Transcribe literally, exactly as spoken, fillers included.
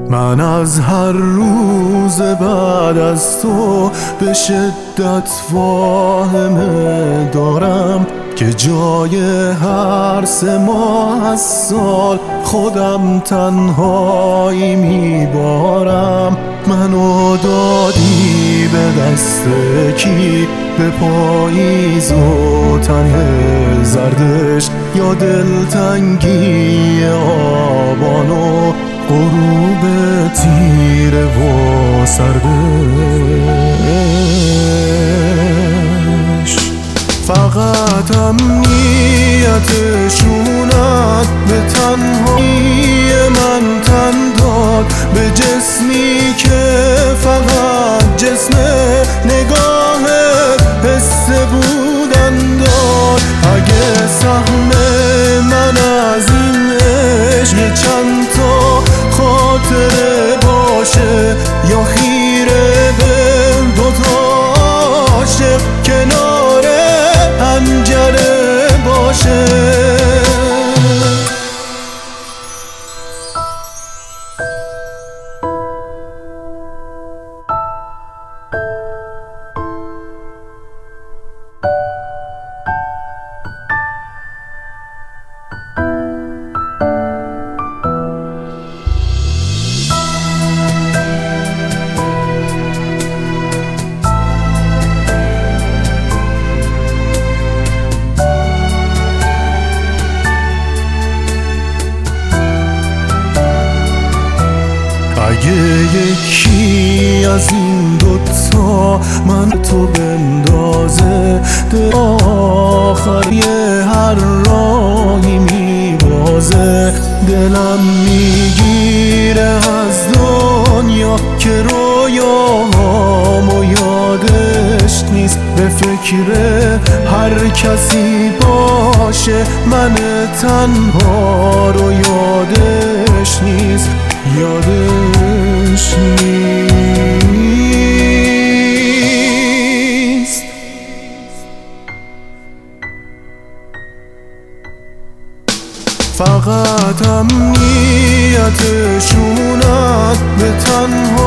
من از هر روز بعد از تو به شدت واهمه دارم که جای هر سه ماه از سال خودم تنهایی میبارم. منو دادی به دست کی؟ به پاییز و تنه زردش، یا دلتنگی آبان و غروب تیره و سردش. فقط امنیتشونت به تنهایی من تن داد، به جسمی که فقط جسم نگاه حس بودن داد. اگه سهم من از این عشق یه چند تا خاطره باشه، یا خیره به دوتا عاشق کنار پنجره باشه. اگه یکی از این دوتا من تو بندازه، دل آخری هر راهی میبازه. دلم میگیره از دنیا که رویاهامو یادش نیست، به فکر هر کسی باشه من تنها رو یادش نیست، یادش نیست. فقط امنیتشونت به تنها